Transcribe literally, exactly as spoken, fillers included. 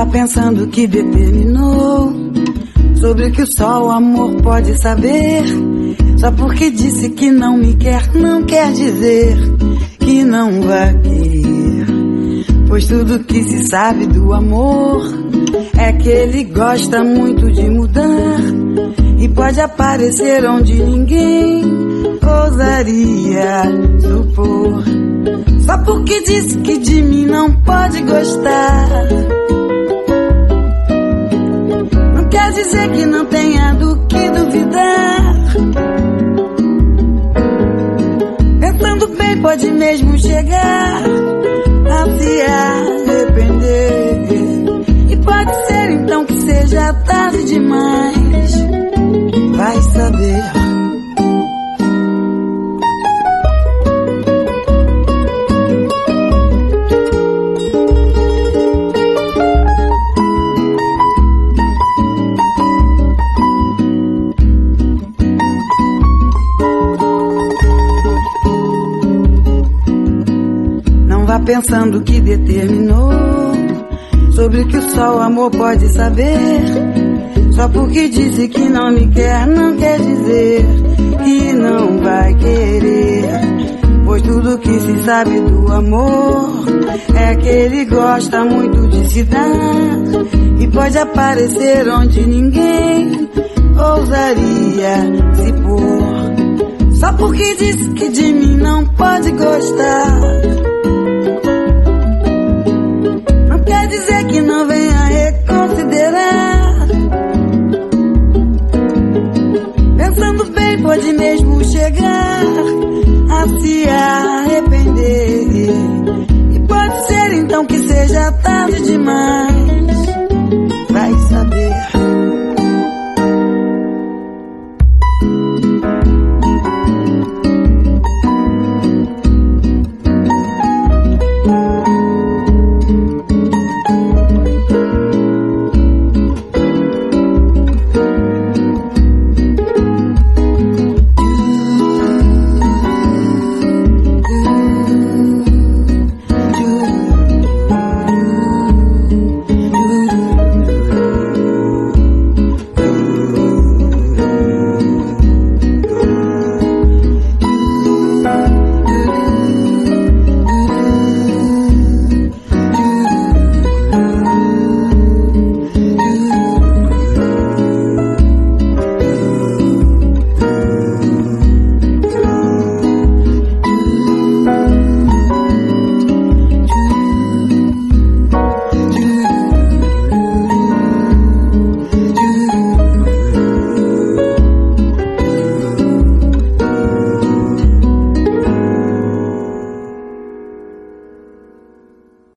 Pensando que determinou sobre o que só o amor pode saber. Só porque disse que não me quer, não quer dizer que não vai querer. Pois tudo que se sabe do amor é que ele gosta muito de mudar e pode aparecer onde ninguém ousaria supor. Só porque disse que de mim não pode gostar, quer dizer que não tenha do que duvidar. Pensando bem, pode mesmo chegar a se arrepender. E pode ser então que seja tarde demais, vai saber. Pensando que determinou sobre o que só o amor pode saber. Só porque disse que não me quer, não quer dizer que não vai querer. Pois tudo que se sabe do amor é que ele gosta muito de se dar e pode aparecer onde ninguém ousaria se pôr. Só porque disse que de mim não pode gostar, quer dizer que não venha reconsiderar. Pensando bem, pode mesmo chegar a se arrepender. E pode ser então que seja tarde demais,